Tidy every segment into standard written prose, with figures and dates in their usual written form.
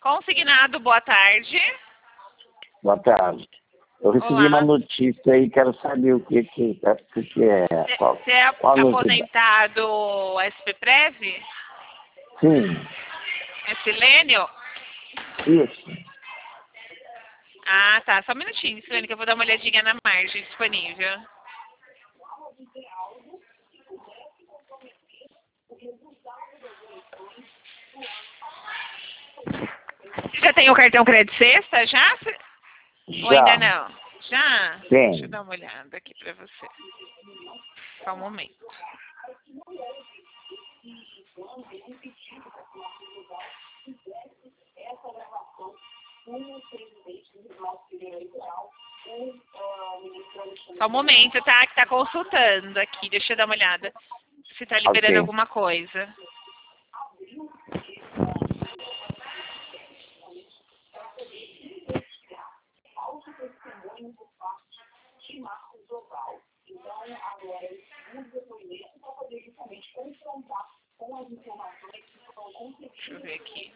Consignado, boa tarde. Boa tarde. Eu recebi Olá. uma notícia aí, quero saber o que é. Você é aposentado SP-Prev? Sim, É Silênio? isso. Ah, tá. Só um minutinho, Silênio, que eu vou dar uma olhadinha na margem disponível. Você já tem o cartão Crédito Sexta, já? Ou Já. ainda não? Já? Tem. Deixa eu dar uma olhada aqui pra você. Só um momento. Só um momento, tá? Que tá consultando aqui. Deixa eu dar uma olhada. Se tá liberando Ok. alguma coisa. Deixa eu ver aqui.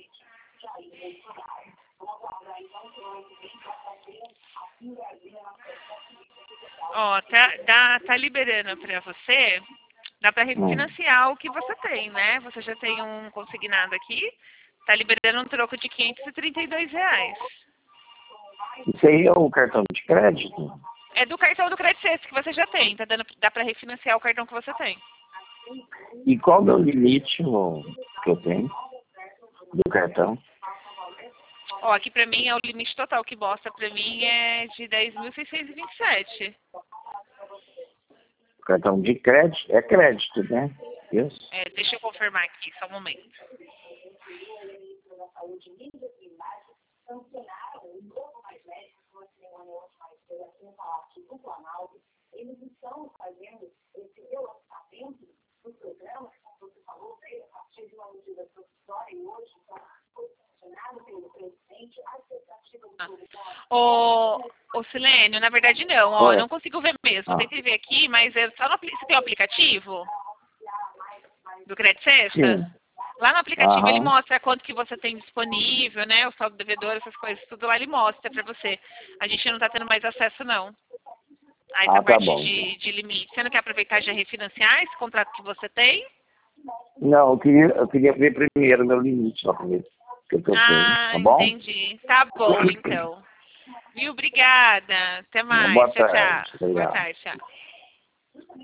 Ó, tá liberando pra você. Dá pra refinanciar o que você tem, né? Você já tem um consignado aqui. Tá liberando um troco de R$ 532. Isso aí é o cartão de crédito? É do cartão do Crédito Sexta que você já tem. Dá pra refinanciar o cartão que você tem. E qual é o limite que eu tenho do cartão? Ó, aqui pra mim é o limite total que mostra pra mim é de 10.627. O cartão de crédito é crédito, né? Isso. É, deixa eu confirmar aqui, só um momento. Ô Silênio, na verdade não, ó, Oi. eu não consigo ver mesmo. Eu tentei ver aqui, mas é só no você tem o aplicativo do Crédito Sexta? Sim. Lá no aplicativo ele Aham. mostra quanto que você tem disponível, né? O saldo devedor, essas coisas, tudo lá ele mostra pra você. A gente não tá tendo mais acesso, não. A essa Ah, tá parte bom. de limite. Você não quer aproveitar e já refinanciar esse contrato que você tem? Não, eu queria ver primeiro meu limite lá primeiro que eu tenho, Ah, tá bom? entendi. Tá bom, então. Viu? Obrigada. Até mais. Boa Tchau, tarde. tchau. Boa Obrigado. tarde, tchau.